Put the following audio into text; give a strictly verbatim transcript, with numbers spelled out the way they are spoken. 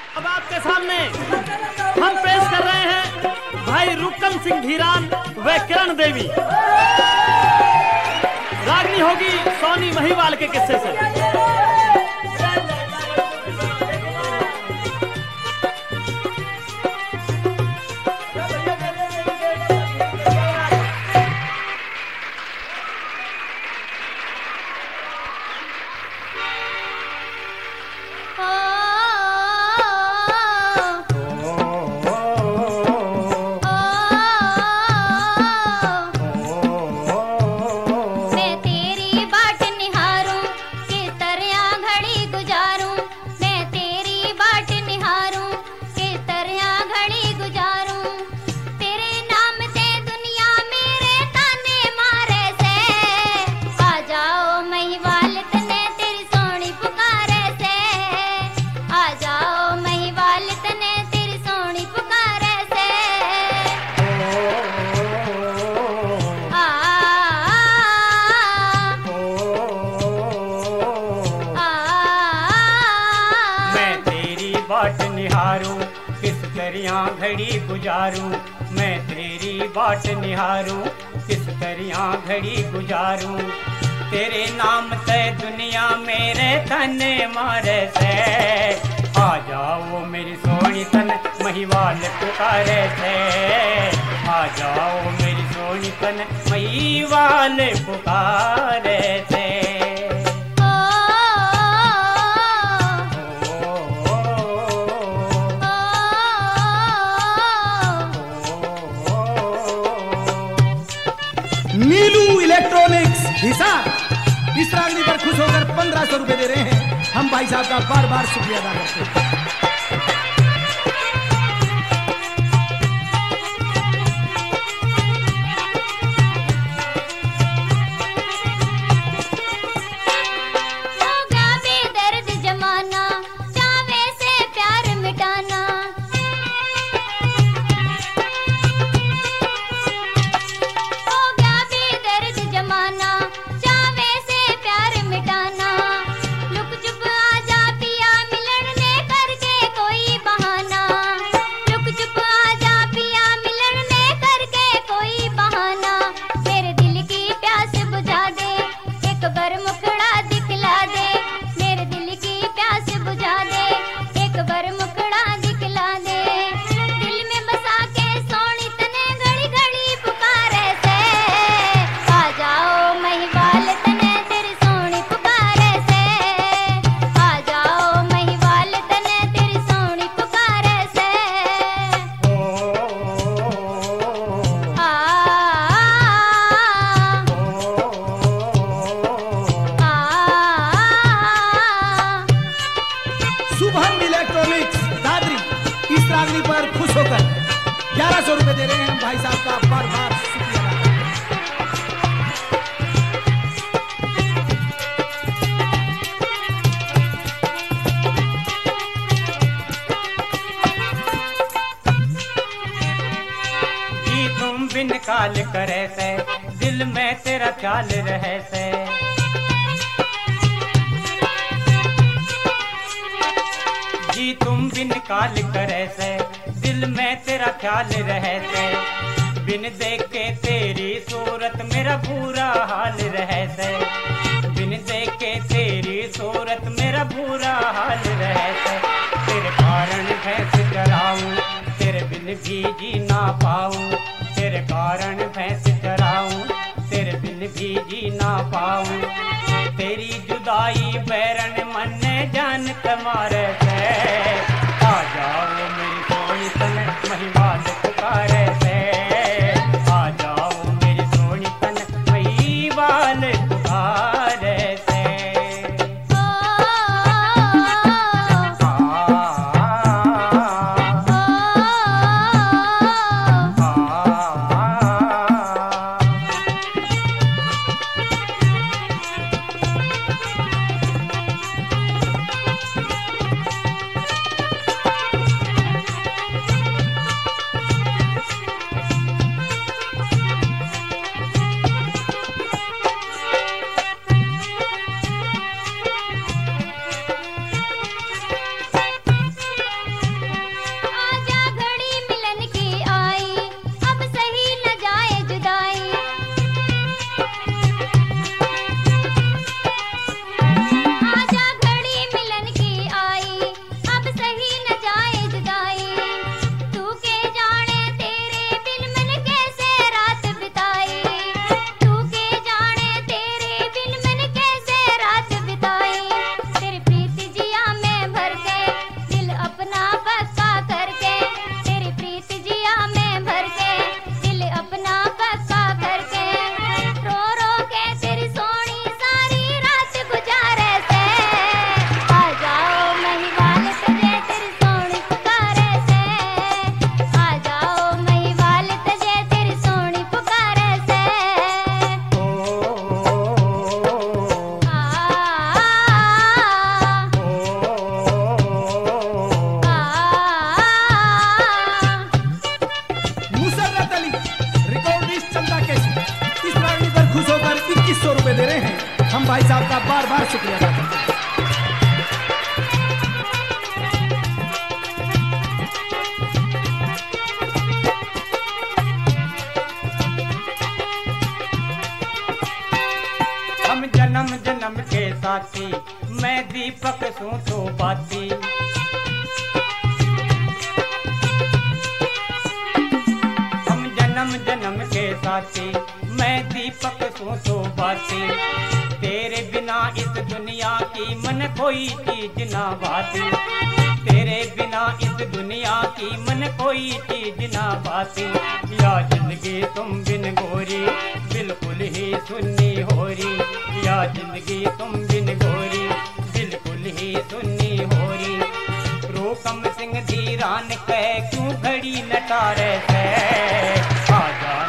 अब आपके सामने हम पेश कर रहे हैं भाई रुकन सिंह धीरान व किरण देवी। रागनी होगी सोनी महिवाल के किस्से से। बाट निहारूं किस दरिया घड़ी गुजारूं, मैं तेरी बाट निहारूं किस दरिया घड़ी गुजारूं। तेरे नाम ते दुनिया मेरे तने मारे से, आ जाओ मेरी सोनी तन महिवाल पुकारे से, आ जाओ मेरी सोनी तन महिवाल पुकारे से। नीलू इलेक्ट्रॉनिक्स हिसार इस रागनी पर खुश होकर पंद्रह सौ रुपए दे रहे हैं। हम भाई साहब का बार बार शुक्रिया अदा करते हैं। रागनी पर खुश होकर ग्यारह सौ रुपए दे रहे हैं। हम भाई साहब का बार बार शुक्रिया। जी तुम बिन काल करे से, दिल में तेरा ख्याल रहे से, जी तुम बिन काल करे से, दिल में तेरा ख्याल रहे से, बिन देखे तेरी सूरत मेरा बुरा हाल रहे से, बिन देखे तेरी सूरत मेरा बुरा हाल रहे से। तेरे कारण भैंस चराऊं, तेरे बिन भी जी ना पाऊं, तेरे कारण भैंस चराऊं, तेरे बिन भी जी ना पाऊं। तेरी जुदाई बैरन मन जान तुम्हारे से, आ जाओ मेरी सोनी तन महिवाल पुकारे से, आ जाओ मेरी सोनी तन महिवाल पुकारे से। दीपक सू तो बाती। हम जन्म जन्म के साथी, मैं दीपक सू तो बाती। तेरे बिना इस दुनिया की मन कोई चीज ना भाती। तेरे बिना इस दुनिया की मन कोई चीज ना भाती। या जिंदगी तुम बिन गोरी बिल्कुल ही सुन्नी होरी। या जिंदगी तुम बिन गोरी बिल्कुल ही सुन्नी होरी। रूकम सिंह धीरान कह क्यों घड़ी नटारे से, आजा